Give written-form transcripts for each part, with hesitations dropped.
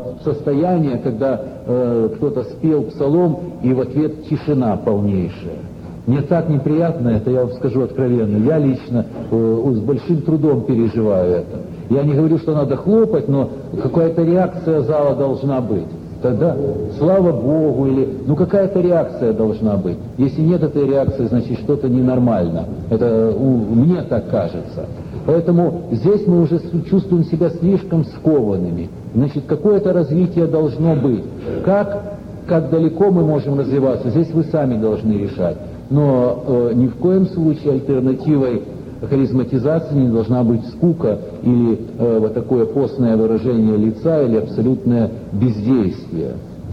состояние, когда кто-то спел псалом, и в ответ тишина полнейшая. Мне так неприятно это, я вам скажу откровенно. Я лично с большим трудом переживаю это. Я не говорю, что надо хлопать, но какая-то реакция зала должна быть. Тогда, слава Богу, или, какая-то реакция должна быть. Если нет этой реакции, значит, что-то ненормально. Это мне так кажется. Поэтому здесь мы уже чувствуем себя слишком скованными. Значит, какое-то развитие должно быть. Как далеко мы можем развиваться, здесь вы сами должны решать. Но ни в коем случае альтернативой харизматизации не должна быть скука или вот такое постное выражение лица или абсолютное бездействие.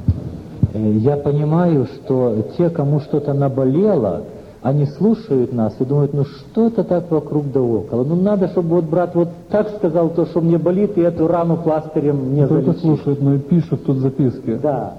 Я понимаю, что те, кому что-то наболело, они слушают нас и думают, что это так вокруг да около. Надо, чтобы вот брат вот так сказал то, что мне болит, и эту рану пластырем не залечить. Только слушают, но и пишут тут записки. Да.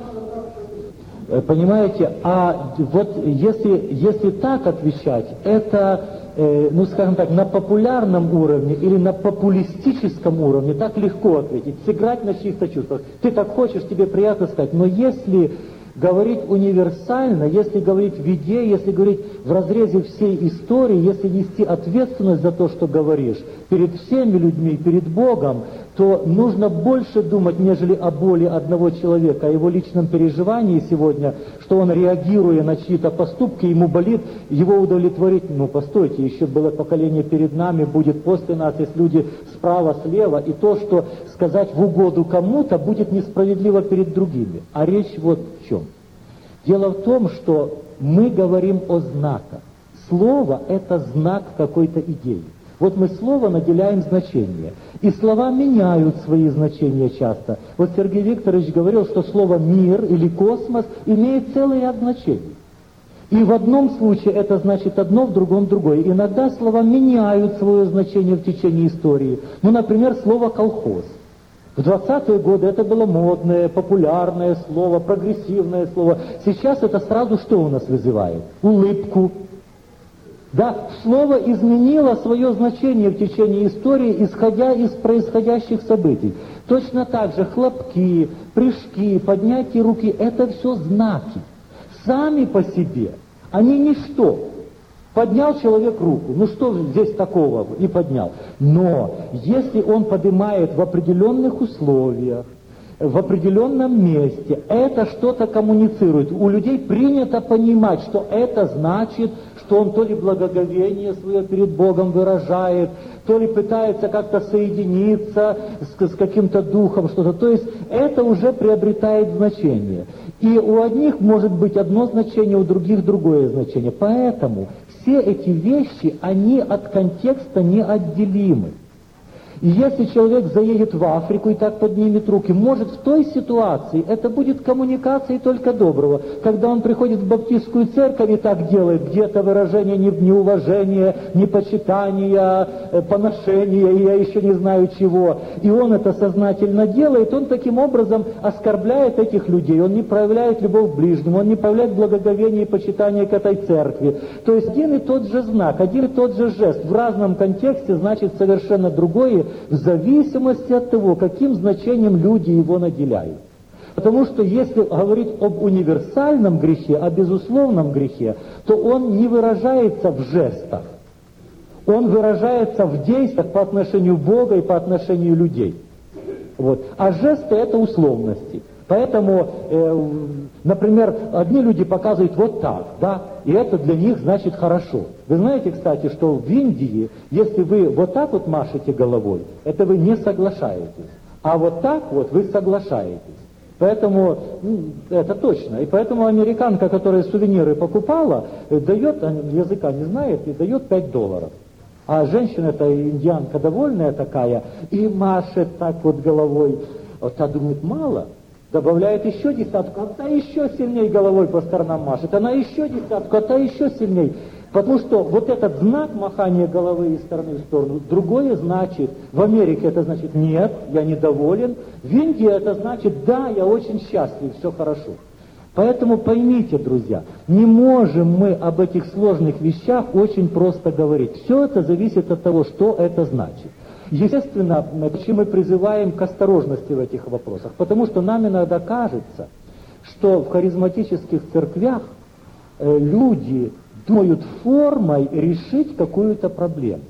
Понимаете, а вот если так отвечать, это, скажем так, на популярном уровне или на популистическом уровне так легко ответить, сыграть на чьих-то чувствах. Ты так хочешь, тебе приятно сказать, но если говорить универсально, если говорить в идее, если говорить в разрезе всей истории, если нести ответственность за то, что говоришь, перед всеми людьми, перед Богом, то нужно больше думать, нежели о боли одного человека, о его личном переживании сегодня, что он, реагируя на чьи-то поступки, ему болит, его удовлетворить. Постойте, еще было поколение перед нами, будет после нас, есть люди справа, слева, и то, что сказать в угоду кому-то, будет несправедливо перед другими. А речь вот в чем. Дело в том, что мы говорим о знаках. Слово – это знак какой-то идеи. Вот мы слово наделяем значение. И слова меняют свои значения часто. Вот Сергей Викторович говорил, что слово «мир» или «космос» имеет целый ряд значений. И в одном случае это значит одно, в другом другое. Иногда слова меняют свое значение в течение истории. Например, слово «колхоз». В 20-е годы это было модное, популярное слово, прогрессивное слово. Сейчас это сразу что у нас вызывает? Улыбку. Да, слово изменило свое значение в течение истории, исходя из происходящих событий. Точно так же хлопки, прыжки, поднятие руки – это все знаки. Сами по себе они ничто. Поднял человек руку, что здесь такого, и поднял. Но если он поднимает в определенных условиях, в определенном месте, это что-то коммуницирует. У людей принято понимать, что это значит, что он то ли благоговение свое перед Богом выражает, то ли пытается как-то соединиться с каким-то духом, что-то. То есть это уже приобретает значение. И у одних может быть одно значение, у других другое значение. Поэтому все эти вещи, они от контекста неотделимы. И если человек заедет в Африку и так поднимет руки, может в той ситуации это будет коммуникацией только доброго. Когда он приходит в баптистскую церковь и так делает, где-то выражение неуважения, непочитания, поношения, и я еще не знаю чего, и он это сознательно делает, он таким образом оскорбляет этих людей, он не проявляет любовь к ближнему, он не проявляет благоговение и почитание к этой церкви. То есть один и тот же знак, один и тот же жест в разном контексте значит совершенно другое, в зависимости от того, каким значением люди его наделяют. Потому что если говорить об универсальном грехе, о безусловном грехе, то он не выражается в жестах. Он выражается в действиях по отношению Бога и по отношению людей. А жесты – это условности. Поэтому, например, одни люди показывают вот так, да, и это для них значит хорошо. Вы знаете, кстати, что в Индии, если вы вот так вот машете головой, это вы не соглашаетесь. А вот так вот вы соглашаетесь. Поэтому, это точно. И поэтому американка, которая сувениры покупала, дает, языка не знает, и дает $5. А женщина-то, индианка довольная такая, и машет так вот головой. Вот та думает, мало. Добавляет еще десятку, а та еще сильнее головой по сторонам машет. Она еще десятку, а та еще сильнее. Потому что вот этот знак махания головы из стороны в сторону, другое значит, в Америке это значит нет, я недоволен, в Индии это значит да, я очень счастлив, все хорошо. Поэтому поймите, друзья, не можем мы об этих сложных вещах очень просто говорить. Все это зависит от того, что это значит. Естественно, почему мы призываем к осторожности в этих вопросах? Потому что нам иногда кажется, что в харизматических церквях люди думают формой решить какую-то проблему.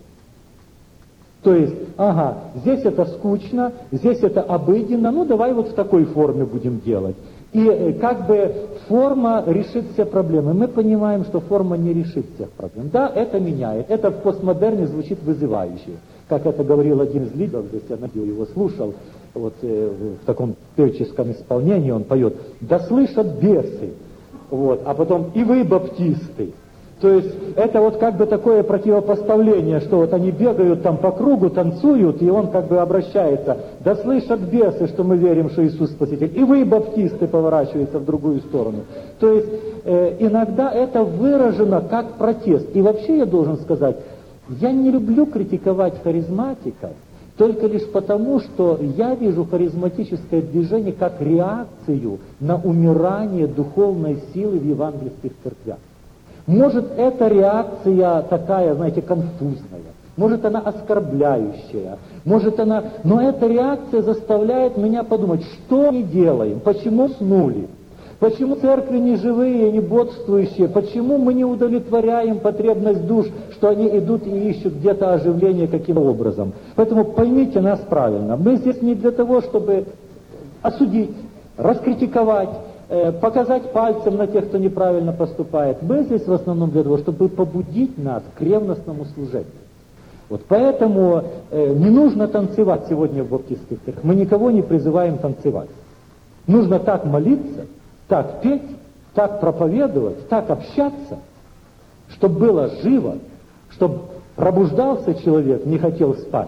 То есть, здесь это скучно, здесь это обыденно, ну давай вот в такой форме будем делать. И как бы форма решит все проблемы. Мы понимаем, что форма не решит всех проблем. Да, это меняет. Это в постмодерне звучит вызывающе. Как это говорил один из лидеров, здесь я его слушал, вот в таком певческом исполнении он поет: «Да слышат бесы», вот, а потом «и вы, баптисты». То есть это вот как бы такое противопоставление, что вот они бегают там по кругу, танцуют, и он как бы обращается: «Да слышат бесы, что мы верим, что Иисус Спаситель». И вы, баптисты, поворачиваются в другую сторону. То есть иногда это выражено как протест. И вообще я должен сказать, я не люблю критиковать харизматиков, только лишь потому, что я вижу харизматическое движение как реакцию на умирание духовной силы в евангельских церквях. Может, эта реакция такая, знаете, конфузная, может, она оскорбляющая, может, она... Но эта реакция заставляет меня подумать, что мы делаем, почему снули, почему церкви не живые, не бодрствующие, почему мы не удовлетворяем потребность душ, что они идут и ищут где-то оживление каким образом. Поэтому поймите нас правильно, мы здесь не для того, чтобы осудить, раскритиковать, показать пальцем на тех, кто неправильно поступает. Мы здесь в основном для того, чтобы побудить нас к ревностному служению. Вот поэтому не нужно танцевать сегодня в баптистских церквях. Мы никого не призываем танцевать. Нужно так молиться, так петь, так проповедовать, так общаться, чтобы было живо, чтобы пробуждался человек, не хотел спать.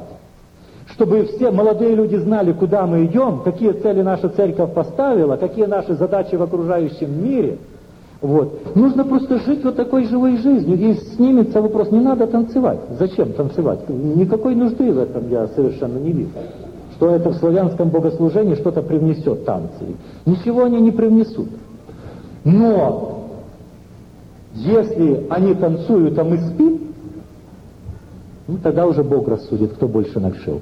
Чтобы все молодые люди знали, куда мы идем, какие цели наша церковь поставила, какие наши задачи в окружающем мире. Вот. Нужно просто жить вот такой живой жизнью, и снимется вопрос, не надо танцевать. Зачем танцевать? Никакой нужды в этом я совершенно не вижу. Что это в славянском богослужении что-то привнесет танцы. Ничего они не привнесут. Но если они танцуют, а мы спим, ну тогда уже Бог рассудит, кто больше нагрешил.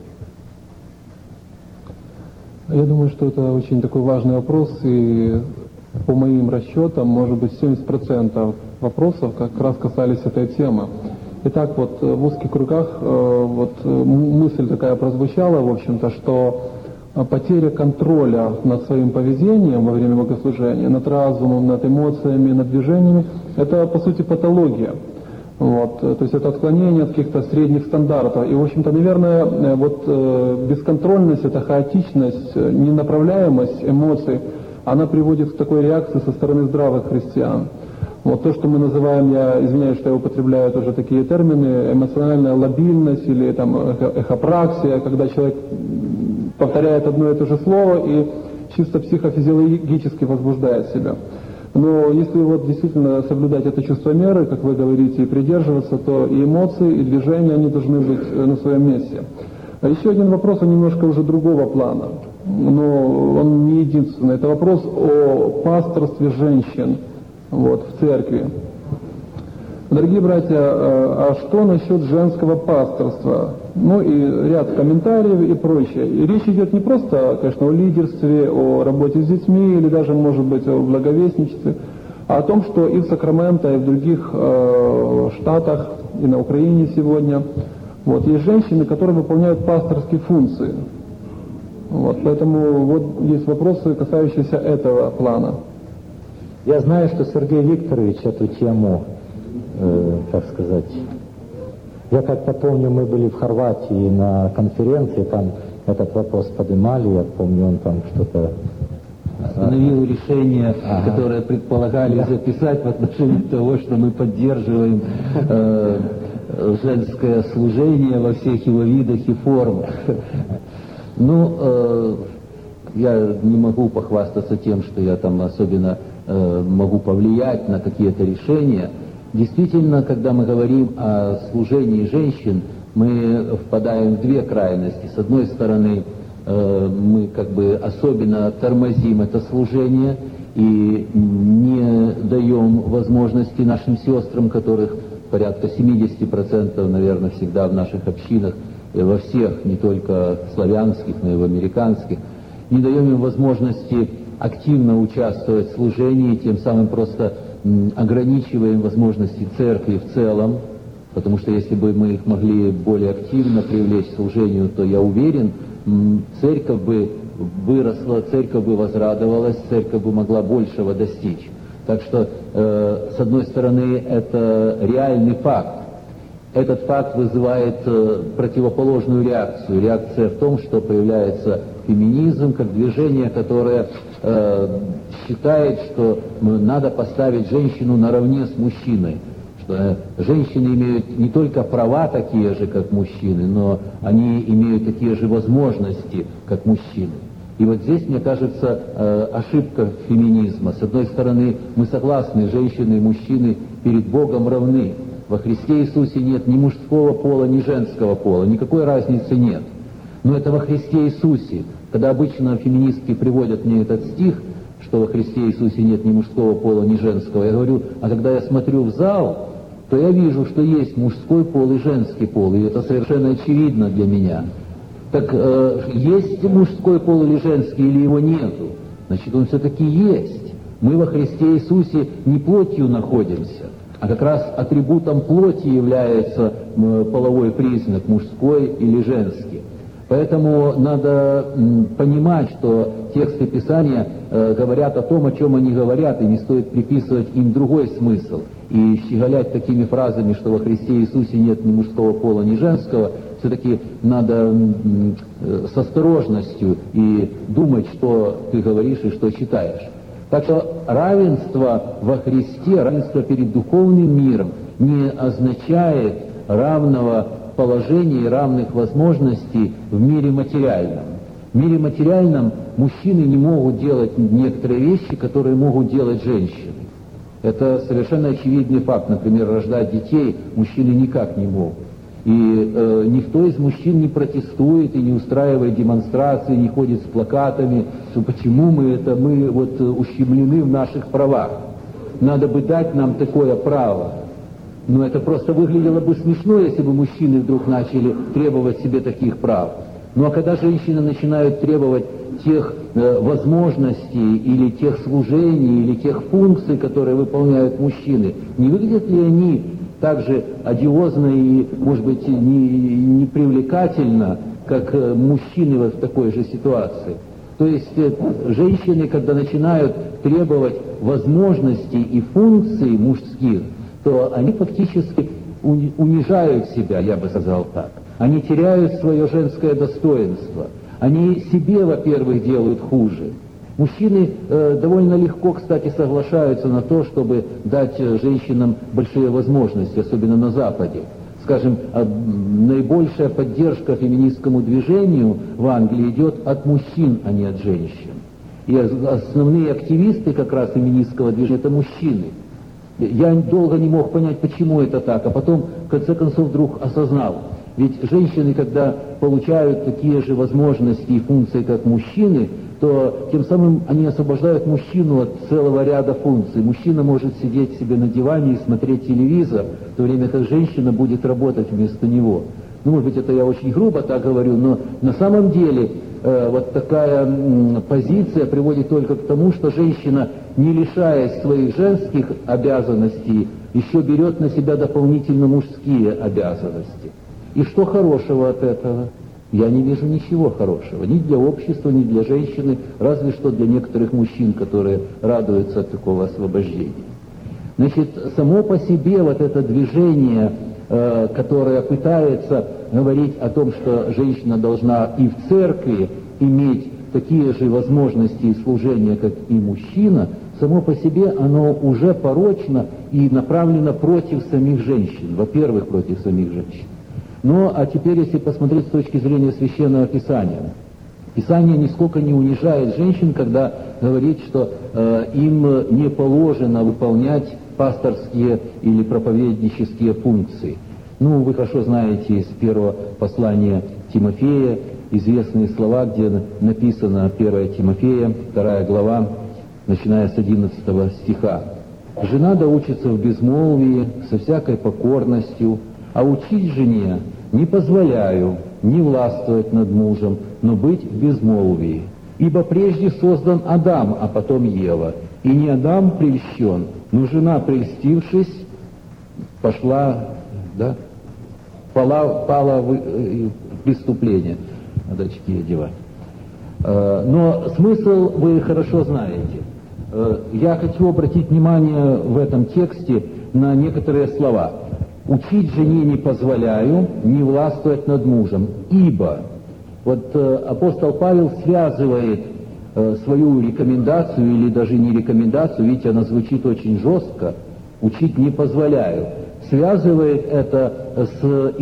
Я думаю, что это очень такой важный вопрос, и по моим расчетам, может быть, 70% вопросов как раз касались этой темы. Итак, вот в узких кругах вот мысль такая прозвучала, в общем-то, что потеря контроля над своим поведением во время богослужения, над разумом, над эмоциями, над движениями, это, по сути, патология. Вот, то есть это отклонение от каких-то средних стандартов. И, в общем-то, наверное, вот бесконтрольность, эта хаотичность, ненаправляемость эмоций, она приводит к такой реакции со стороны здравых христиан. Вот то, что мы называем, я извиняюсь, что я употребляю тоже такие термины, эмоциональная лобильность или там эхопраксия, когда человек повторяет одно и то же слово и чисто психофизиологически возбуждает себя. Но если вот действительно соблюдать это чувство меры, как вы говорите, и придерживаться, то и эмоции, и движения, они должны быть на своем месте. А еще один вопрос, он немножко уже другого плана, но он не единственный. Это вопрос о пасторстве женщин вот, в церкви. Дорогие братья, а что насчет женского пасторства? Ну и ряд комментариев и прочее. И речь идет не просто, конечно, о лидерстве, о работе с детьми или даже, может быть, о благовестничестве, а о том, что и в Сакраменто, и в других штатах, и на Украине сегодня вот, есть женщины, которые выполняют пасторские функции. Вот, поэтому вот есть вопросы, касающиеся этого плана. Я знаю, что Сергей Викторович эту тему, как сказать, я как-то помню, мы были в Хорватии на конференции, там этот вопрос поднимали, я помню, он там что-то... Остановил решение, которое предполагали записать в отношении того, что мы поддерживаем женское служение во всех его видах и формах. Ну, я не могу похвастаться тем, что я там особенно могу повлиять на какие-то решения. Действительно, когда мы говорим о служении женщин, мы впадаем в две крайности. С одной стороны, мы как бы особенно тормозим это служение и не даем возможности нашим сестрам, которых порядка 70%, наверное, всегда в наших общинах, во всех, не только славянских, но и в американских, не даем им возможности активно участвовать в служении, тем самым просто ограничиваем возможности церкви в целом, потому что если бы мы их могли более активно привлечь к служению, то я уверен, церковь бы выросла, церковь бы возрадовалась, церковь бы могла большего достичь. Так что, с одной стороны, это реальный факт. Этот факт вызывает противоположную реакцию. Реакция в том, что появляется феминизм как движение, которое считает, что надо поставить женщину наравне с мужчиной. Что женщины имеют не только права такие же, как мужчины, но они имеют такие же возможности, как мужчины. И вот здесь, мне кажется, ошибка феминизма. С одной стороны, мы согласны, женщины и мужчины перед Богом равны. Во Христе Иисусе нет ни мужского пола, ни женского пола, никакой разницы нет. Но это во Христе Иисусе. Когда обычно феминистки приводят мне этот стих, что во Христе Иисусе нет ни мужского пола, ни женского, я говорю, а когда я смотрю в зал, то я вижу, что есть мужской пол и женский пол, и это совершенно очевидно для меня. Так есть мужской пол или женский, или его нету? Значит, он все-таки есть. Мы во Христе Иисусе не плотью находимся, а как раз атрибутом плоти является половой признак, мужской или женский. Поэтому надо понимать, что тексты Писания говорят о том, о чем они говорят, и не стоит приписывать им другой смысл. И щеголять такими фразами, что во Христе Иисусе нет ни мужского пола, ни женского, все-таки надо с осторожностью и думать, что ты говоришь и что читаешь. Так что равенство во Христе, равенство перед духовным миром не означает равного положения и равных возможностей в мире материальном. В мире материальном мужчины не могут делать некоторые вещи, которые могут делать женщины. Это совершенно очевидный факт. Например, рождать детей мужчины никак не могут. И никто из мужчин не протестует и не устраивает демонстрации, не ходит с плакатами, что почему мы вот ущемлены в наших правах. Надо бы дать нам такое право. Но это просто выглядело бы смешно, если бы мужчины вдруг начали требовать себе таких прав. Ну а когда женщины начинают требовать тех возможностей или тех служений, или тех функций, которые выполняют мужчины, не выглядят ли они так же одиозно и, может быть, не привлекательно, как мужчины вот в такой же ситуации? То есть женщины, когда начинают требовать возможностей и функций мужских, то они фактически унижают себя, я бы сказал так. Они теряют свое женское достоинство. Они себе, во-первых, делают хуже. Мужчины довольно легко, кстати, соглашаются на то, чтобы дать женщинам большие возможности, особенно на Западе. Скажем, наибольшая поддержка феминистскому движению в Англии идет от мужчин, а не от женщин. И основные активисты как раз феминистского движения – это мужчины. Я долго не мог понять, почему это так, а потом, в конце концов, вдруг осознал. Ведь женщины, когда получают такие же возможности и функции, как мужчины, то тем самым они освобождают мужчину от целого ряда функций. Мужчина может сидеть себе на диване и смотреть телевизор, в то время как женщина будет работать вместо него. Ну, может быть, это я очень грубо так говорю, но на самом деле вот такая позиция приводит только к тому, что женщина, не лишаясь своих женских обязанностей, еще берет на себя дополнительно мужские обязанности. И что хорошего от этого? Я не вижу ничего хорошего. Ни для общества, ни для женщины, разве что для некоторых мужчин, которые радуются от такого освобождения. Значит, само по себе вот это движение, которое пытается говорить о том, что женщина должна и в церкви иметь такие же возможности и служения, как и мужчина, само по себе оно уже порочно и направлено против самих женщин. Во-первых, против самих женщин. Ну, а теперь, если посмотреть с точки зрения Священного Писания, Писание нисколько не унижает женщин, когда говорит, что им не положено выполнять пасторские или проповеднические функции. Ну, вы хорошо знаете из первого послания Тимофея известные слова, где написано 1 Тимофея, 2 глава, начиная с 11 стиха. «Жена да учится в безмолвии, со всякой покорностью, а учить жене не позволяю, не властвовать над мужем, но быть в безмолвии. Ибо прежде создан Адам, а потом Ева. И не Адам прельщен, но жена, прельстившись, пала в преступление. Надо очки одевать. Но смысл вы хорошо знаете. Я хочу обратить внимание в этом тексте на некоторые слова. «Учить жене не позволяю, не властвовать над мужем, ибо...» Вот апостол Павел связывает свою рекомендацию, или даже не рекомендацию, видите, она звучит очень жестко, «учить не позволяю», связывает это с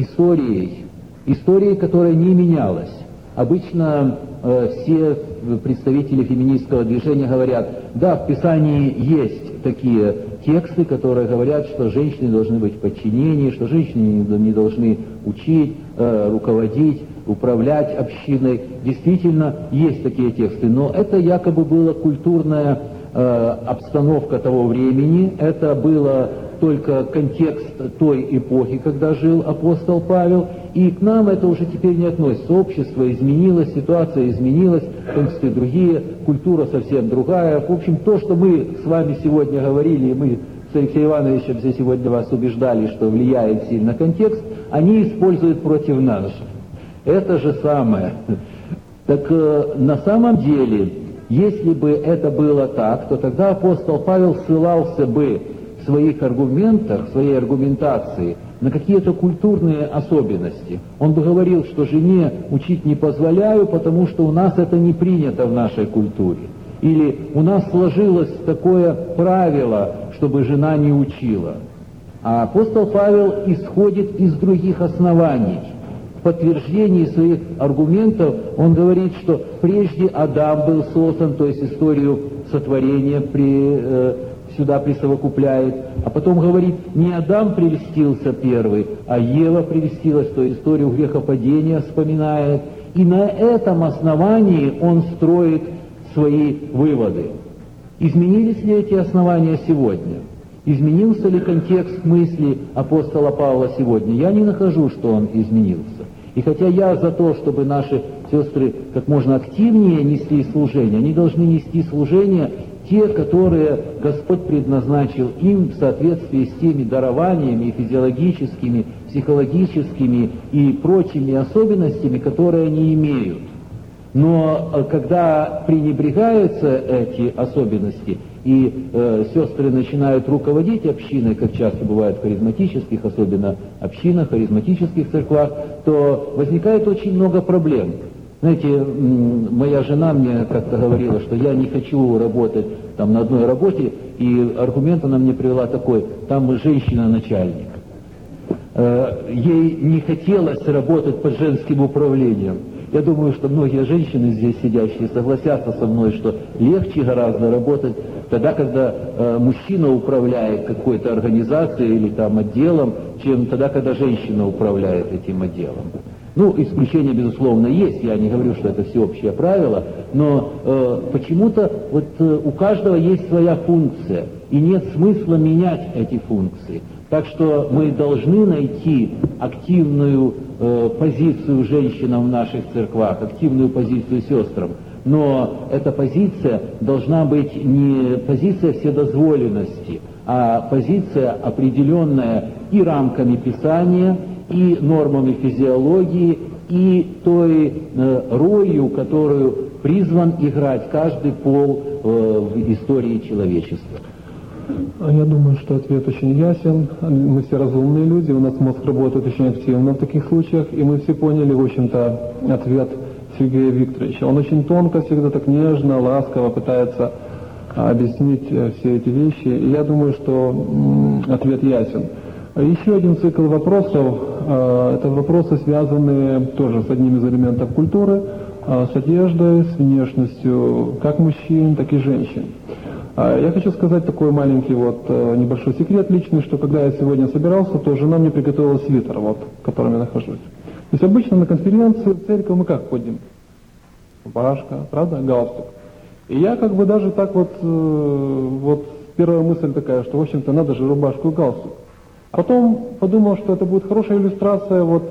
историей, которая не менялась. Обычно все представители феминистского движения говорят, да, в Писании есть такие тексты, которые говорят, что женщины должны быть в подчинении, что женщины не должны учить, руководить, управлять общиной. Действительно, есть такие тексты, но это якобы была культурная обстановка того времени, это было только контекст той эпохи, когда жил апостол Павел, и к нам это уже теперь не относится. Общество изменилось, ситуация изменилась, контексты другие, культура совсем другая. В общем, то, что мы с вами сегодня говорили, и мы с Алексеем Ивановичем здесь сегодня вас убеждали, что влияет сильно контекст, они используют против нас. Это же самое. Так на самом деле, если бы это было так, то тогда апостол Павел ссылался бы в своих аргументах, в своей аргументации на какие-то культурные особенности. Он бы говорил, что жене учить не позволяю, потому что у нас это не принято в нашей культуре. Или у нас сложилось такое правило, чтобы жена не учила. А апостол Павел исходит из других оснований. В подтверждении своих аргументов он говорит, что прежде Адам был создан, то есть историю сотворения сюда присовокупляет, а потом говорит, не Адам прельстился первый, а Ева прельстилась, то есть историю грехопадения вспоминает. И на этом основании он строит свои выводы. Изменились ли эти основания сегодня? Изменился ли контекст мысли апостола Павла сегодня? Я не нахожу, что он изменился. И хотя я за то, чтобы наши сестры как можно активнее несли служение, они должны нести служение те, которые Господь предназначил им в соответствии с теми дарованиями физиологическими, психологическими и прочими особенностями, которые они имеют. Но когда пренебрегаются эти особенности, и сестры начинают руководить общиной, как часто бывает в харизматических, особенно общинах, харизматических церквах, то возникает очень много проблем. Знаете, моя жена мне как-то говорила, что я не хочу работать там на одной работе, и аргумент она мне привела такой, там женщина-начальник. Ей не хотелось работать под женским управлением. Я думаю, что многие женщины здесь сидящие согласятся со мной, что легче гораздо работать тогда, когда мужчина управляет какой-то организацией или там отделом, чем тогда, когда женщина управляет этим отделом. Ну, исключения, безусловно, есть, я не говорю, что это всеобщее правило, но почему-то вот у каждого есть своя функция, и нет смысла менять эти функции. Так что мы должны найти активную позицию женщинам в наших церквах, активную позицию сестрам. Но эта позиция должна быть не позиция вседозволенности, а позиция, определенная и рамками Писания, и нормами физиологии, и той ролью, которую призван играть каждый пол в истории человечества. Я думаю, что ответ очень ясен. Мы все разумные люди, у нас мозг работает очень активно в таких случаях, и мы все поняли, в общем-то, ответ Сергея Викторовича. Он очень тонко, всегда так нежно, ласково пытается объяснить все эти вещи, и я думаю, что ответ ясен. Еще один цикл вопросов, это вопросы, связанные тоже с одним из элементов культуры, с одеждой, с внешностью как мужчин, так и женщин. Я хочу сказать такой маленький небольшой секрет личный, что когда я сегодня собирался, то жена мне приготовила свитер, в котором я нахожусь. То есть обычно на конференцию, в церковь мы как ходим? Рубашка, правда? Галстук. И я даже так первая мысль такая, что в общем-то надо же рубашку и галстук. Потом подумал, что это будет хорошая иллюстрация,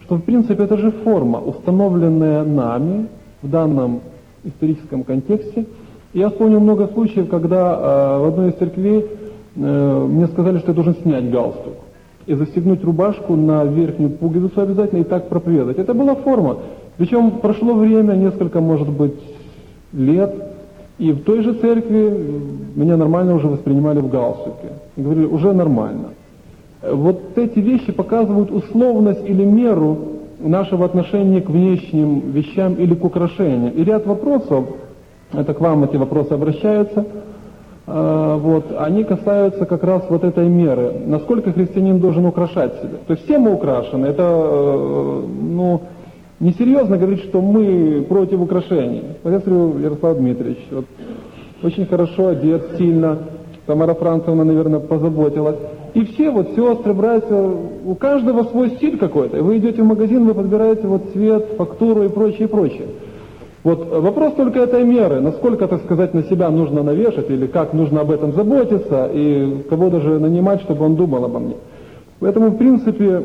что в принципе это же форма, установленная нами в данном историческом контексте. Я вспомнил много случаев, когда в одной из церквей мне сказали, что я должен снять галстук и застегнуть рубашку на верхнюю пуговицу обязательно и так проповедовать. Это была форма. Причем прошло время, несколько, может быть, лет, и в той же церкви меня нормально уже воспринимали в галстуке. И говорили, уже нормально. Вот эти вещи показывают условность или меру нашего отношения к внешним вещам или к украшениям. И ряд вопросов, это к вам эти вопросы обращаются, они касаются как раз вот этой меры. Насколько христианин должен украшать себя. То есть все мы украшены. Это, несерьезно говорить, что мы против украшений. Профессор Ярослав Дмитриевич очень хорошо одет, сильно. Тамара Францевна, наверное, позаботилась. И все сестры, братья, у каждого свой стиль какой-то. Вы идете в магазин, вы подбираете цвет, фактуру и прочее, прочее. Вопрос только этой меры, насколько, так сказать, на себя нужно навешать, или как нужно об этом заботиться, и кого даже нанимать, чтобы он думал обо мне. Поэтому, в принципе,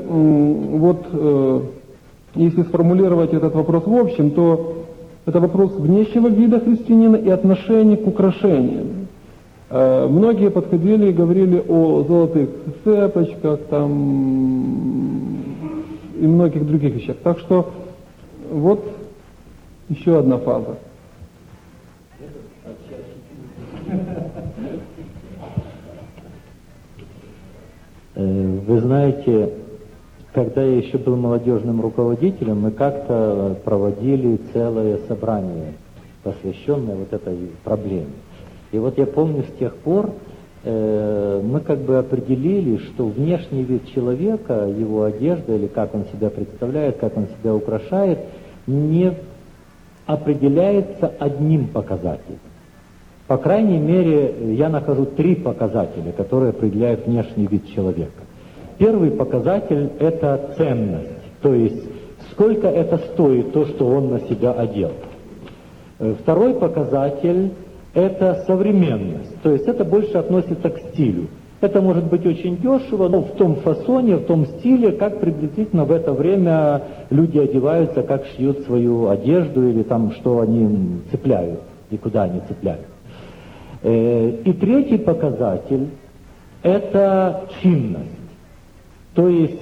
если сформулировать этот вопрос в общем, то это вопрос внешнего вида христианина и отношения к украшениям. Многие подходили и говорили о золотых цепочках и многих других вещах. Так что еще одна фаза. Вы знаете, когда я еще был молодежным руководителем, мы как-то проводили целое собрание, посвященное этой проблеме. И я помню, с тех пор мы определили, что внешний вид человека, его одежда, или как он себя представляет, как он себя украшает, не определяется одним показателем. По крайней мере, я нахожу 3 показателя, которые определяют внешний вид человека. Первый показатель – это ценность, то есть сколько это стоит, то, что он на себя одел. Второй показатель – это современность, то есть это больше относится к стилю. Это может быть очень дешево, но в том фасоне, в том стиле, как приблизительно в это время люди одеваются, как шьют свою одежду или что они цепляют и куда они цепляют. И третий показатель – это чинность. То есть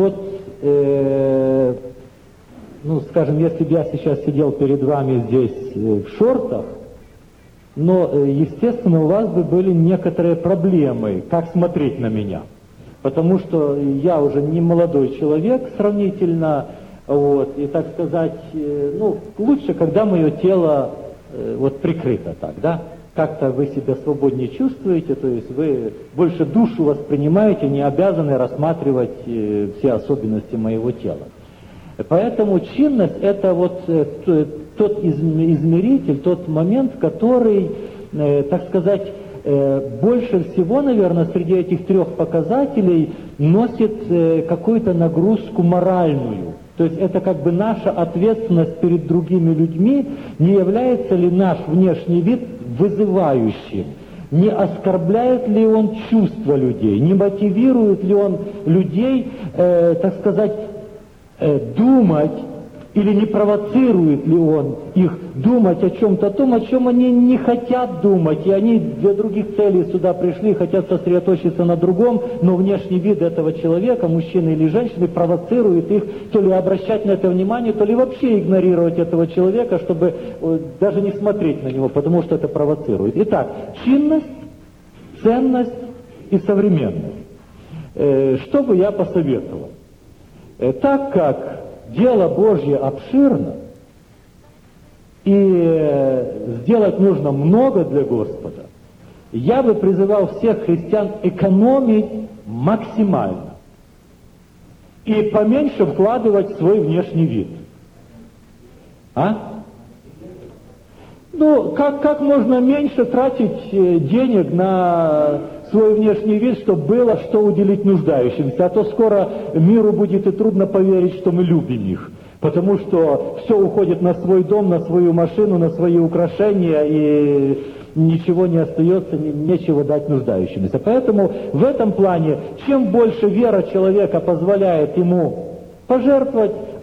скажем, если бы я сейчас сидел перед вами здесь в шортах, но, естественно, у вас бы были некоторые проблемы, как смотреть на меня. Потому что я уже не молодой человек сравнительно, и, так сказать, лучше, когда мое тело прикрыто так, да? Как-то вы себя свободнее чувствуете, то есть вы больше душу воспринимаете, не обязаны рассматривать все особенности моего тела. Поэтому чинность – это тот измеритель, тот момент, который, так сказать, больше всего, наверное, среди этих 3 показателей носит какую-то нагрузку моральную. То есть это наша ответственность перед другими людьми, не является ли наш внешний вид вызывающим, не оскорбляет ли он чувства людей, не мотивирует ли он людей, так сказать, думать, или не провоцирует ли он их думать о чем-то том, о чем они не хотят думать, и они для других целей сюда пришли, хотят сосредоточиться на другом, но внешний вид этого человека, мужчины или женщины, провоцирует их то ли обращать на это внимание, то ли вообще игнорировать этого человека, чтобы даже не смотреть на него, потому что это провоцирует. Итак, чинность, ценность и современность. Что бы я посоветовал? Так как дело Божье обширно, и сделать нужно много для Господа, я бы призывал всех христиан экономить максимально и поменьше вкладывать в свой внешний вид. Как можно меньше тратить денег на свой внешний вид, чтобы было что уделить нуждающимся, а то скоро миру будет и трудно поверить, что мы любим их, потому что все уходит на свой дом, на свою машину, на свои украшения, и ничего не остается, нечего дать нуждающимся. Поэтому в этом плане, чем больше вера человека позволяет ему пожертвовать,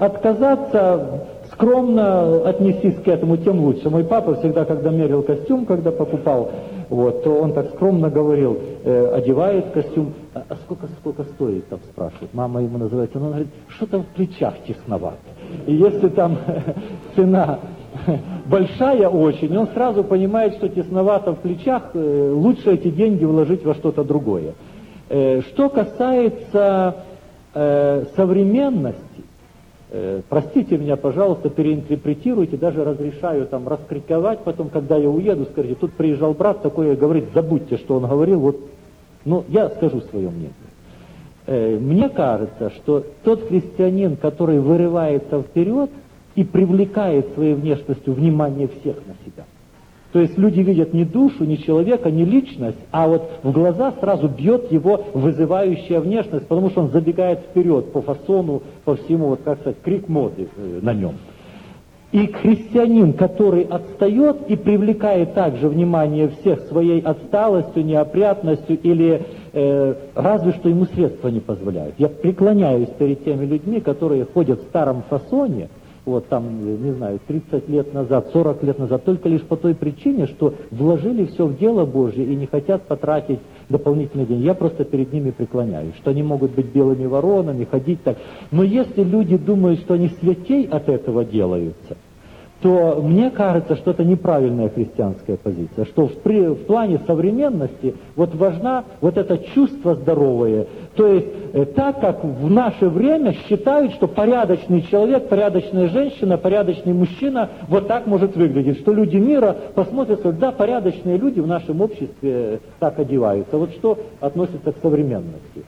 отказаться, скромно отнестись к этому, тем лучше. Мой папа всегда, когда мерил костюм, когда покупал, вот, то он так скромно говорил, одевает костюм, а сколько стоит, там спрашивает. Мама ему называет, он говорит, что-то в плечах тесновато. И если там цена большая очень, он сразу понимает, что тесновато в плечах, лучше эти деньги вложить во что-то другое. Что касается современности, простите меня, пожалуйста, переинтерпретируйте, даже разрешаю там раскритиковать, потом, когда я уеду, скажите, тут приезжал брат такой, говорит, забудьте, что он говорил, вот, ну, я скажу свое мнение. Мне кажется, что тот христианин, который вырывается вперед и привлекает своей внешностью внимание всех на себя, то есть люди видят не душу, не человека, не личность, а вот в глаза сразу бьет его вызывающая внешность, потому что он забегает вперед по фасону, по всему, вот как сказать, крик моды на нем. И христианин, который отстает и привлекает также внимание всех своей отсталостью, неопрятностью или разве что ему средства не позволяют. Я преклоняюсь перед теми людьми, которые ходят в старом фасоне, вот там, не знаю, 30 лет назад, 40 лет назад, только лишь по той причине, что вложили все в дело Божье и не хотят потратить дополнительные деньги. Я просто перед ними преклоняюсь, что они могут быть белыми воронами, ходить так. Но если люди думают, что они святей от этого делаются, то мне кажется, что это неправильная христианская позиция, что в плане современности вот важна вот это чувство здоровое. То есть так как в наше время считают, что порядочный человек, порядочная женщина, порядочный мужчина вот так может выглядеть, что люди мира посмотрят, что да, порядочные люди в нашем обществе так одеваются. Вот что относится к современности.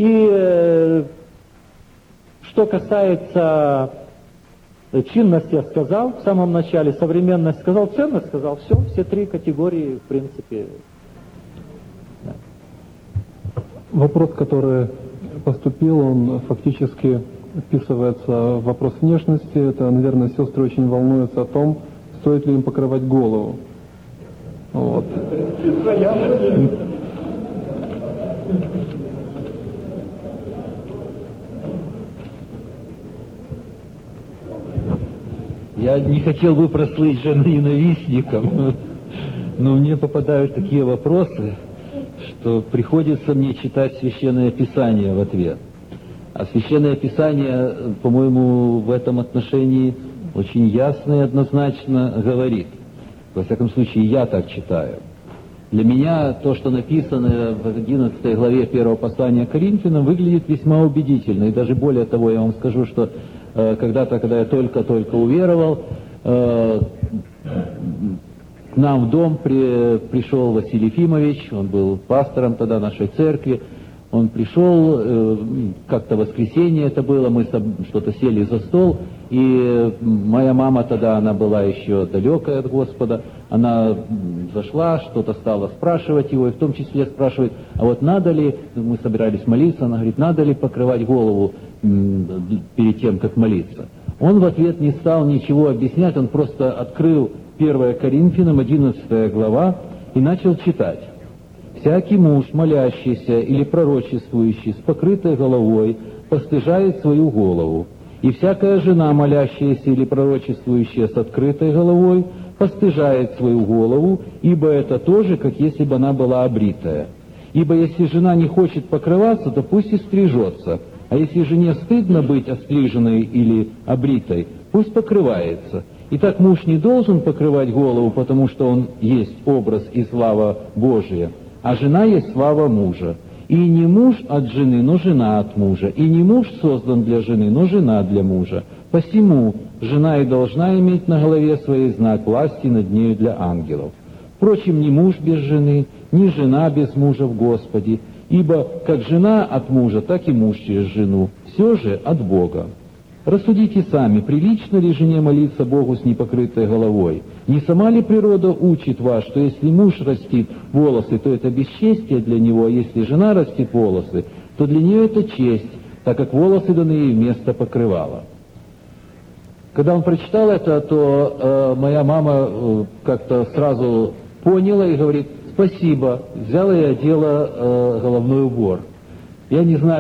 И что касается чинность, я сказал в самом начале, современность сказал, ценность сказал, все три категории, в принципе. Да. Вопрос, который поступил, он фактически вписывается в вопрос внешности. Это, наверное, сестры очень волнуются о том, стоит ли им покрывать голову. Вот. Я не хотел бы прослыть женоненавистником, но мне попадают такие вопросы, что приходится мне читать Священное Писание в ответ. А Священное Писание, по-моему, в этом отношении очень ясно и однозначно говорит. Во всяком случае, я так читаю. Для меня то, что написано в 11 главе 1 послания к Коринфянам, выглядит весьма убедительно. И даже более того, я вам скажу, что когда-то, когда я только уверовал, к нам в дом пришел Василий Ефимович, он был пастором тогда нашей церкви. Он пришел, как-то воскресенье это было, мы что-то сели за стол, и моя мама тогда, она была еще далекая от Господа, она зашла, что-то стала спрашивать его, и в том числе спрашивает, а вот надо ли, мы собирались молиться, она говорит, надо ли покрывать голову перед тем, как молиться. Он в ответ не стал ничего объяснять, он просто открыл 1 Коринфянам, 11 глава, и начал читать. «Всякий муж, молящийся или пророчествующий с покрытой головой, постыжает свою голову, и всякая жена, молящаяся или пророчествующая с открытой головой, постыжает свою голову, ибо это тоже, как если бы она была обритая. Ибо если жена не хочет покрываться, то пусть и стрижется, а если жене стыдно быть остриженной или обритой, пусть покрывается. Итак, муж не должен покрывать голову, потому что он есть образ и слава Божия, а жена есть слава мужа. И не муж от жены, но жена от мужа. И не муж создан для жены, но жена для мужа. Посему жена и должна иметь на голове своей знак власти над нею для ангелов. Впрочем, ни муж без жены, ни жена без мужа в Господе, ибо как жена от мужа, так и муж через жену. Все же от Бога. Рассудите сами, прилично ли жене молиться Богу с непокрытой головой? Не сама ли природа учит вас, что если муж растит волосы, то это бесчестие для него, а если жена растит волосы, то для нее это честь, так как волосы даны ей вместо покрывала? Когда он прочитал это, то моя мама как-то сразу поняла и говорит, спасибо, взяла и одела головной убор. Я не знаю,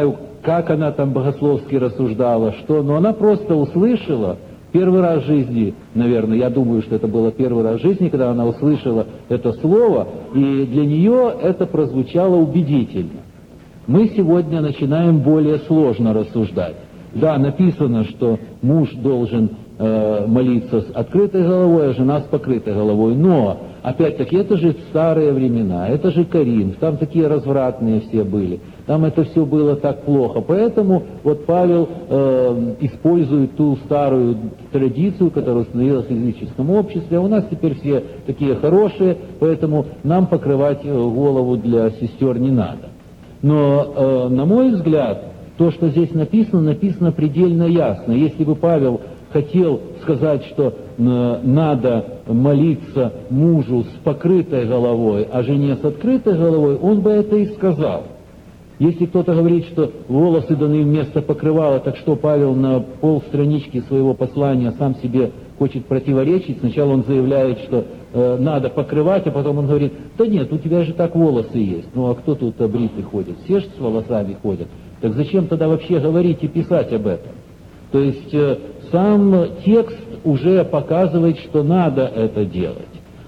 как она там богословски рассуждала, что, но она просто услышала, первый раз в жизни, наверное, я думаю, что это было первый раз в жизни, когда она услышала это слово, и для нее это прозвучало убедительно. Мы сегодня начинаем более сложно рассуждать. Да, написано, что муж должен молиться с открытой головой, а жена с покрытой головой. Но, опять-таки, это же старые времена, это же Коринф, там такие развратные все были, там это все было так плохо. Поэтому вот Павел использует ту старую традицию, которая установилась в языческом обществе. А у нас теперь все такие хорошие, поэтому нам покрывать голову для сестер не надо. Но, на мой взгляд, то, что здесь написано предельно ясно. Если бы Павел хотел сказать, что надо молиться мужу с покрытой головой, а жене с открытой головой, он бы это и сказал. Если кто-то говорит, что волосы даны вместо покрывала, так что Павел на полстранички своего послания сам себе хочет противоречить. Сначала он заявляет, что надо покрывать, а потом он говорит, да нет, у тебя же так волосы есть. Ну а кто тут бритый ходит? Все же с волосами ходят. Так зачем тогда вообще говорить и писать об этом? То есть сам текст уже показывает, что надо это делать.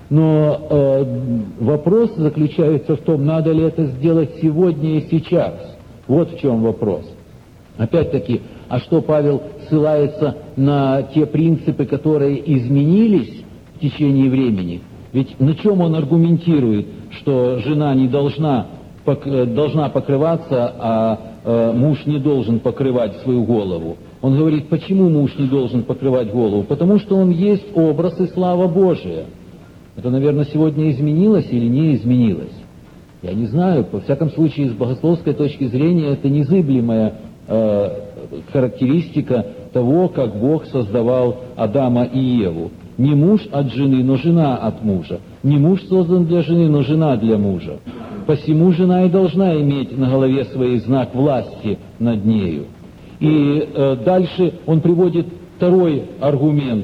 Но вопрос заключается в том, надо ли это сделать сегодня и сейчас. Вот в чем вопрос. Опять-таки, а что Павел ссылается на те принципы, которые изменились в течение времени? Ведь на чем он аргументирует, что жена не должна покрываться, а муж не должен покрывать свою голову? Он говорит, почему муж не должен покрывать голову? Потому что он есть образ и слава Божия. Это, наверное, сегодня изменилось или не изменилось? Я не знаю. Во всяком случае, с богословской точки зрения, это незыблемая характеристика того, как Бог создавал Адама и Еву. Не муж от жены, но жена от мужа. Не муж создан для жены, но жена для мужа. Посему жена и должна иметь на голове своей знак власти над нею. И дальше он приводит второй аргумент.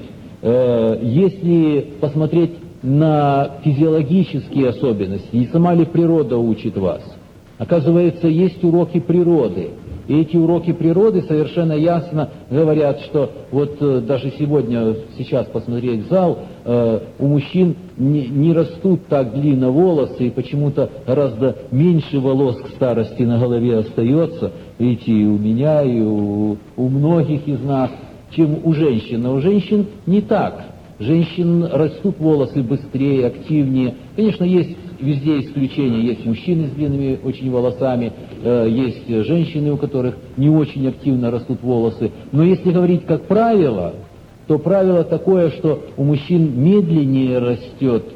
Если посмотреть на физиологические особенности, не сама ли природа учит вас? Оказывается, есть уроки природы. И эти уроки природы совершенно ясно говорят, что вот даже сейчас посмотреть в зал, у мужчин не растут так длинно волосы, и почему-то гораздо меньше волос к старости на голове остается, видите, и у меня, и у многих из нас, чем у женщин. А у женщин не так. Женщин растут волосы быстрее, активнее. Конечно, есть везде исключения. Есть мужчины с длинными очень волосами, есть женщины, у которых не очень активно растут волосы. Но если говорить как правило, то правило такое, что у мужчин медленнее растет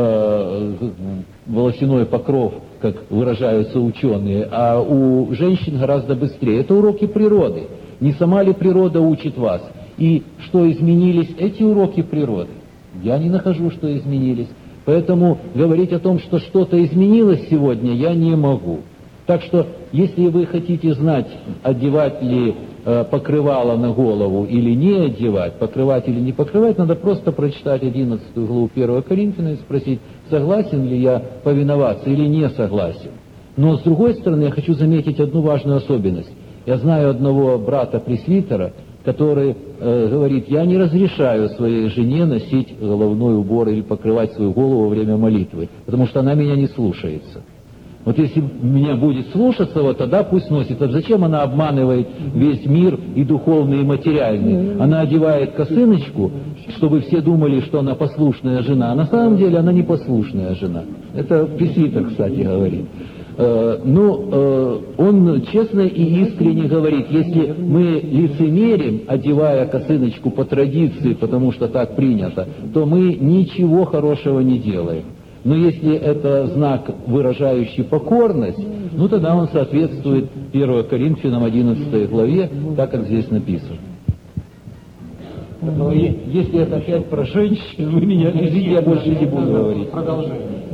волосяной покров, как выражаются ученые, а у женщин гораздо быстрее. Это уроки природы. Не сама ли природа учит вас? И что изменились эти уроки природы? Я не нахожу, что изменились. Поэтому говорить о том, что что-то изменилось сегодня, я не могу. Так что, если вы хотите знать, одевать ли покрывало на голову или не одевать, покрывать или не покрывать, надо просто прочитать 11 главу 1 Коринфянам и спросить, согласен ли я повиноваться или не согласен. Но, с другой стороны, я хочу заметить одну важную особенность. Я знаю одного брата-пресвитера, который говорит, я не разрешаю своей жене носить головной убор или покрывать свою голову во время молитвы, потому что она меня не слушается. Вот если меня будет слушаться, вот тогда пусть носит. А зачем она обманывает весь мир и духовный, и материальный? Она одевает косыночку, чтобы все думали, что она послушная жена, а на самом деле она непослушная жена. Это пресвитер, кстати, говорит. Он честно и искренне говорит, если мы лицемерим, одевая косыночку по традиции, потому что так принято, то мы ничего хорошего не делаем. Но если это знак, выражающий покорность, ну тогда он соответствует 1 Коринфянам 11 главе, так как здесь написано. Но если это опять про женщин, вы меня извините, я больше не буду говорить. Продолжаем.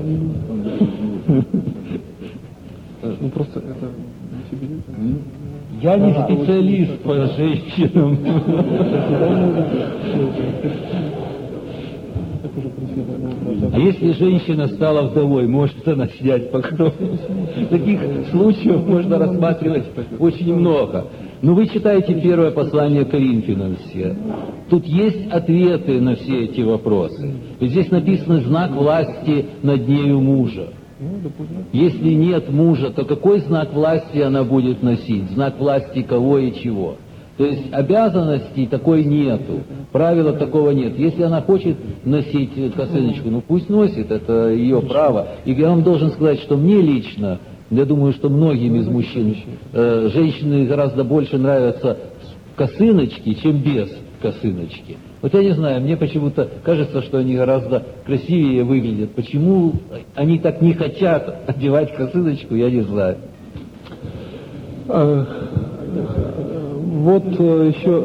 Ну просто это... Я не специалист по женщинам. А если женщина стала вдовой, может она снять покров? Таких случаев можно рассматривать очень много. Но вы читаете первое послание Коринфянам все. Тут есть ответы на все эти вопросы. Ведь здесь написано знак власти над нею мужа. Если нет мужа, то какой знак власти она будет носить? Знак власти кого и чего? То есть обязанностей такой нету, правила такого нет. Если она хочет носить косыночку, ну пусть носит, это ее право. И я вам должен сказать, что мне лично, я думаю, что многим из мужчин, женщины гораздо больше нравятся косыночки, чем без косыночки. Вот я не знаю, мне почему-то кажется, что они гораздо красивее выглядят. Почему они так не хотят одевать косыночку, я не знаю. Вот еще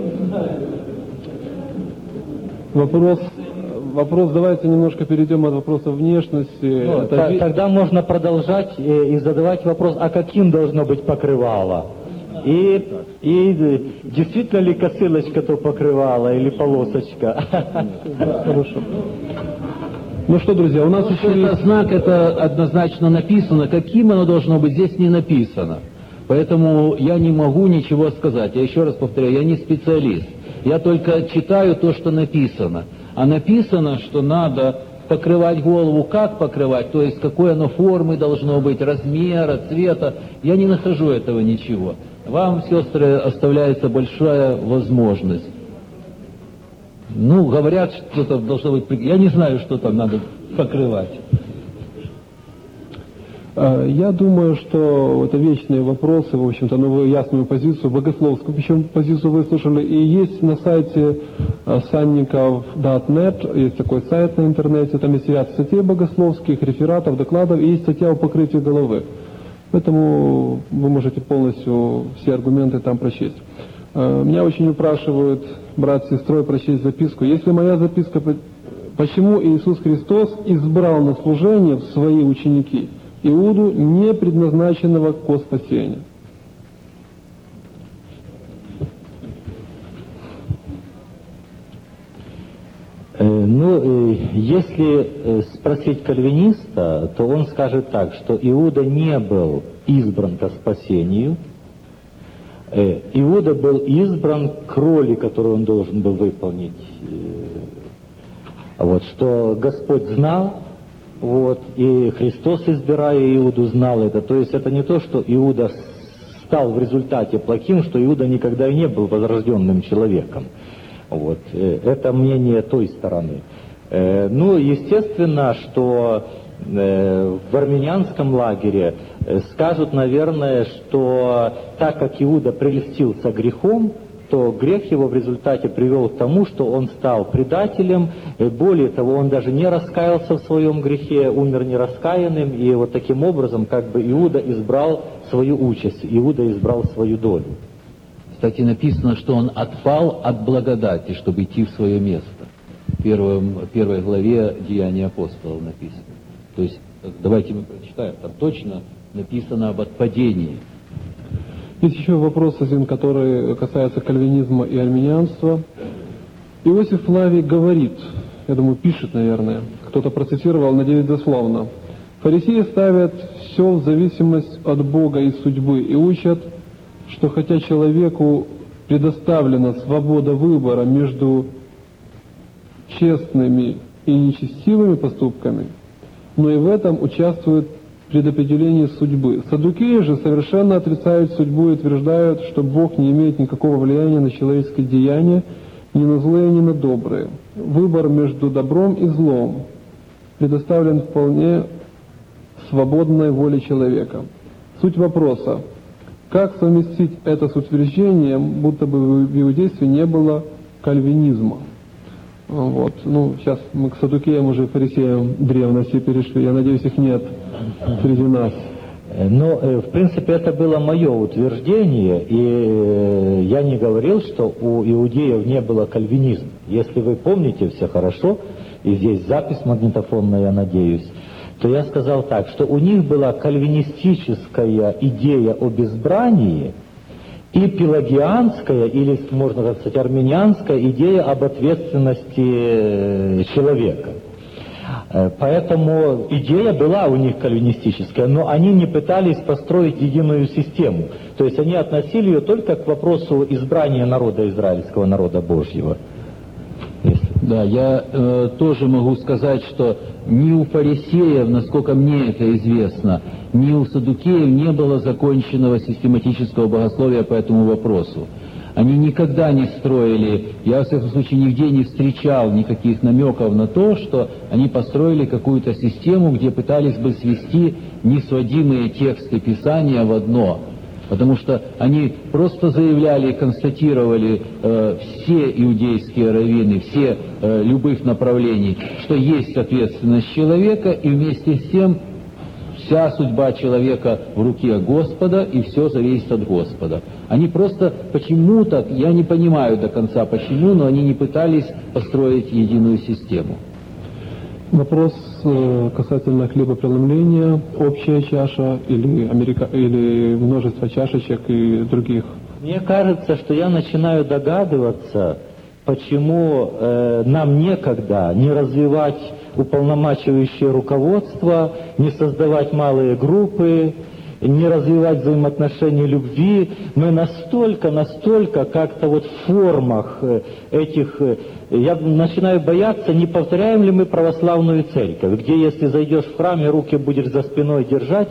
вопрос, давайте немножко перейдем от вопроса внешности. Тогда можно продолжать и задавать вопрос, а каким должно быть покрывало? И действительно ли косыночка то покрывало или полосочка? Хорошо. Ну что, друзья, у нас еще есть... Знак, это однозначно написано. Каким оно должно быть, здесь не написано. Поэтому я не могу ничего сказать. Я еще раз повторяю, я не специалист. Я только читаю то, что написано. А написано, что надо покрывать голову. Как покрывать? То есть, какой оно формы должно быть, размера, цвета. Я не нахожу этого ничего. Вам, сестры, оставляется большая возможность. Ну, говорят, что там должно быть... Я не знаю, что там надо покрывать. Я думаю, что это вечные вопросы, в общем-то, но вы ясную позицию, богословскую, причем позицию выслушали. И есть на сайте sannikov.net, есть такой сайт на интернете, там есть ряд статей богословских, рефератов, докладов, и есть статья о покрытии головы. Поэтому вы можете полностью все аргументы там прочесть. Меня очень упрашивают брат с сестрой прочесть записку. Если моя записка, почему Иисус Христос избрал на служение в свои ученики Иуду, не предназначенного ко спасению? Ну, если спросить кальвиниста, то он скажет так, что Иуда не был избран ко спасению. Иуда был избран к роли, которую он должен был выполнить. Вот, что Господь знал, вот, и Христос, избирая Иуду, знал это. То есть это не то, что Иуда стал в результате плохим, что Иуда никогда и не был возрожденным человеком. Вот, это мнение той стороны. Ну, естественно, что в армянском лагере скажут, наверное, что так как Иуда прельстился грехом, то грех его в результате привел к тому, что он стал предателем. Более того, он даже не раскаялся в своем грехе, умер нераскаянным, и вот таким образом как бы Иуда избрал свою участь, Иуда избрал свою долю. Кстати, написано, что он отпал от благодати, чтобы идти в свое место. В первой главе Деяния апостолов написано. То есть, давайте мы прочитаем, там точно написано об отпадении. Есть еще вопрос один, который касается кальвинизма и армянианства. Иосиф Флавий говорит, я думаю, пишет, наверное, кто-то процитировал, надеюсь, дословно. Фарисеи ставят все в зависимость от Бога и судьбы и учат, что хотя человеку предоставлена свобода выбора между честными и нечестивыми поступками, но и в этом участвует предопределение судьбы. Саддукеи же совершенно отрицают судьбу и утверждают, что Бог не имеет никакого влияния на человеческие деяния, ни на злые, ни на добрые. Выбор между добром и злом предоставлен вполне свободной воле человека. Суть вопроса: как совместить это с утверждением, будто бы в иудействе не было кальвинизма? Вот. Ну, сейчас мы к саддукеям уже, фарисеям древности перешли. Я надеюсь, их нет среди нас. Ну, в принципе, это было мое утверждение, и я не говорил, что у иудеев не было кальвинизма. Если вы помните все хорошо, и здесь запись магнитофонная, я надеюсь, то я сказал так, что у них была кальвинистическая идея о безбрании и пелагианская, или, можно так сказать, армянианская идея об ответственности человека. Поэтому идея была у них кальвинистическая, но они не пытались построить единую систему. То есть они относили ее только к вопросу избрания народа израильского, народа Божьего. Да, я тоже могу сказать, что ни у фарисеев, насколько мне это известно, ни у саддукеев не было законченного систематического богословия по этому вопросу. Они никогда не строили, я, во всяком случае, нигде не встречал никаких намеков на то, что они построили какую-то систему, где пытались бы свести несводимые тексты Писания в одно. Потому что они просто заявляли и констатировали все иудейские раввины, все любых направлений, что есть ответственность человека, и вместе с тем вся судьба человека в руке Господа, и все зависит от Господа. Они просто почему-то, я не понимаю до конца почему, но они не пытались построить единую систему. Вопрос касательно хлебопреломления, общая чаша или множество чашечек и других. Мне кажется, что я начинаю догадываться, почему нам некогда не развивать уполномачивающее руководство, не создавать малые группы, не развивать взаимоотношения любви. Мы настолько как-то вот в формах этих... Я начинаю бояться, не повторяем ли мы православную церковь, где если зайдешь в храм и руки будешь за спиной держать,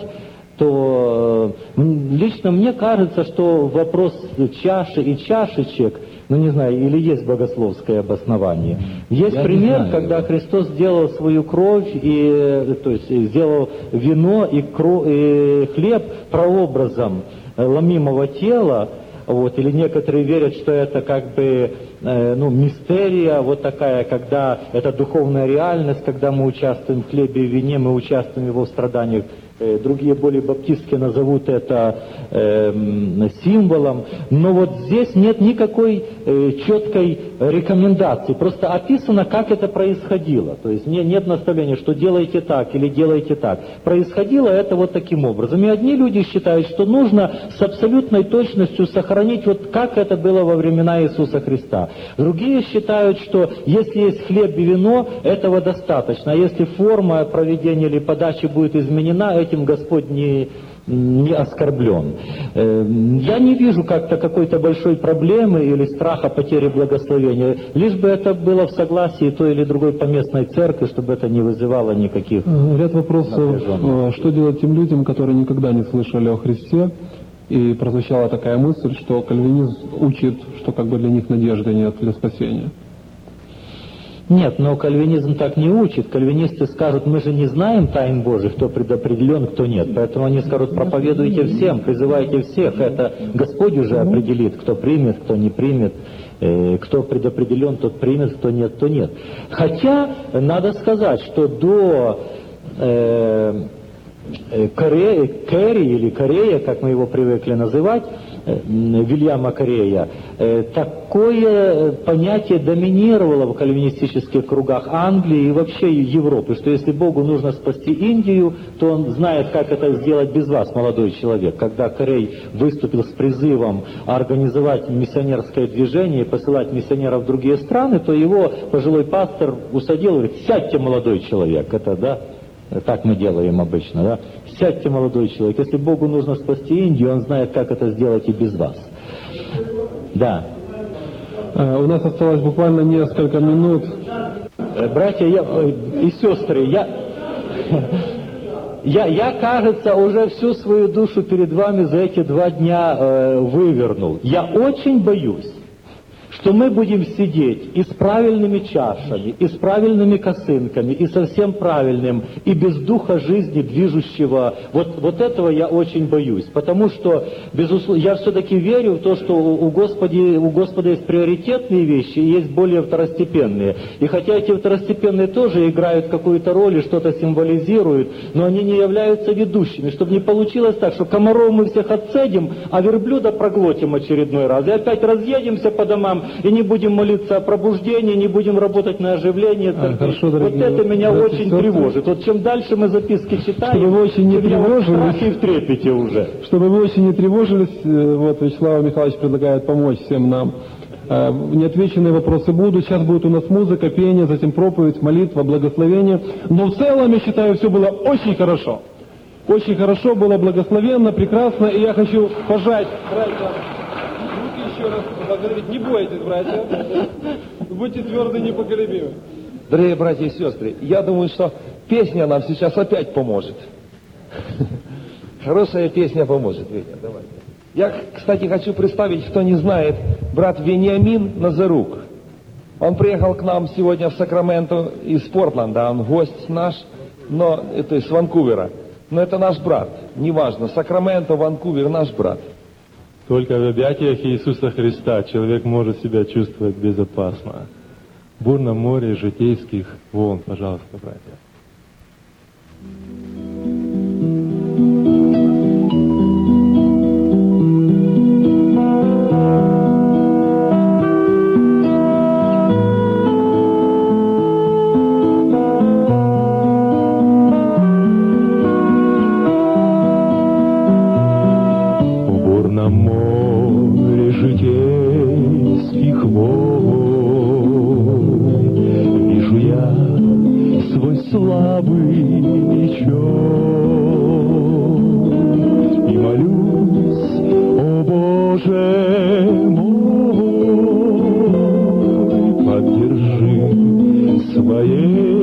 то лично мне кажется, что вопрос чаши и чашечек, ну не знаю, или есть богословское обоснование. Есть я пример, когда Христос сделал свою кровь, то есть сделал вино и хлеб прообразом ломимого тела. Вот, или некоторые верят, что это как бы мистерия, вот такая, когда это духовная реальность, когда мы участвуем в хлебе и вине, мы участвуем в его страданиях. Другие, более баптистские, назовут это символом. Но вот здесь нет никакой четкой рекомендации. Просто описано, как это происходило. То есть нет наставления, что делайте так или делайте так. Происходило это вот таким образом. И одни люди считают, что нужно с абсолютной точностью сохранить, вот как это было во времена Иисуса Христа. Другие считают, что если есть хлеб и вино, этого достаточно. А если форма проведения или подачи будет изменена, этим Господь не оскорблен. Я не вижу как-то какой-то большой проблемы или страха потери благословения, лишь бы это было в согласии той или другой поместной церкви, чтобы это не вызывало никаких... Ряд вопросов. Что делать тем людям, которые никогда не слышали о Христе, и прозвучала такая мысль, что кальвинизм учит, что как бы для них надежды нет для спасения? Нет, но кальвинизм так не учит. Кальвинисты скажут, мы же не знаем тайн Божьих, кто предопределен, кто нет. Поэтому они скажут, проповедуйте всем, призывайте всех. Это Господь уже определит, кто примет, кто не примет. Кто предопределен, тот примет, кто нет, то нет. Хотя, надо сказать, что до Кэрри или Корея, как мы его привыкли называть, Вильяма Корея, такое понятие доминировало в кальвинистических кругах Англии и вообще Европы, что если Богу нужно спасти Индию, то Он знает, как это сделать без вас, молодой человек. Когда Корей выступил с призывом организовать миссионерское движение и посылать миссионеров в другие страны, то его пожилой пастор усадил и говорит, сядьте, молодой человек, это да. Так мы делаем обычно, да? Сядьте, молодой человек, если Богу нужно спасти Индию, Он знает, как это сделать и без вас. Да. У нас осталось буквально несколько минут. Братья и сестры, я, кажется, уже всю свою душу перед вами за эти 2 дня вывернул. Я очень боюсь, что мы будем сидеть и с правильными чашами, и с правильными косынками, и совсем правильным, и без духа жизни движущего. Вот этого я очень боюсь. Потому что, безусловно, я все-таки верю в то, что у Господа есть приоритетные вещи и есть более второстепенные. И хотя эти второстепенные тоже играют какую-то роль и что-то символизируют, но они не являются ведущими. Чтобы не получилось так, что комаров мы всех отцедим, а верблюда проглотим очередной раз. И опять разъедемся по домам, и не будем молиться о пробуждении, не будем работать на оживление. Хорошо, дорогие, вот это меня очень тревожит. Вот чем дальше мы записки читаем, чтобы вы очень не тревожились, и в трепете уже. Чтобы вы очень не тревожились, вот Вячеслав Михайлович предлагает помочь всем нам. неотвеченные вопросы будут. Сейчас будет у нас музыка, пение, затем проповедь, молитва, благословение. Но в целом, я считаю, все было очень хорошо. Очень хорошо, было благословенно, прекрасно. И я хочу пожать, братья, руки еще раз поблагодарить. Не бойтесь, братья. Будьте тверды и непоколебимы. Дорогие братья и сестры, я думаю, что песня нам сейчас опять поможет. Хорошая песня поможет, Веня, давай. Я, кстати, хочу представить, кто не знает, брат Вениамин Назарук. Он приехал к нам сегодня в Сакраменто из Портленда, он гость наш, но это из Ванкувера. Но это наш брат, неважно, Сакраменто, Ванкувер, наш брат. Только в объятиях Иисуса Христа человек может себя чувствовать безопасно. В бурном море житейских волн, пожалуйста, братья. Поддержи своей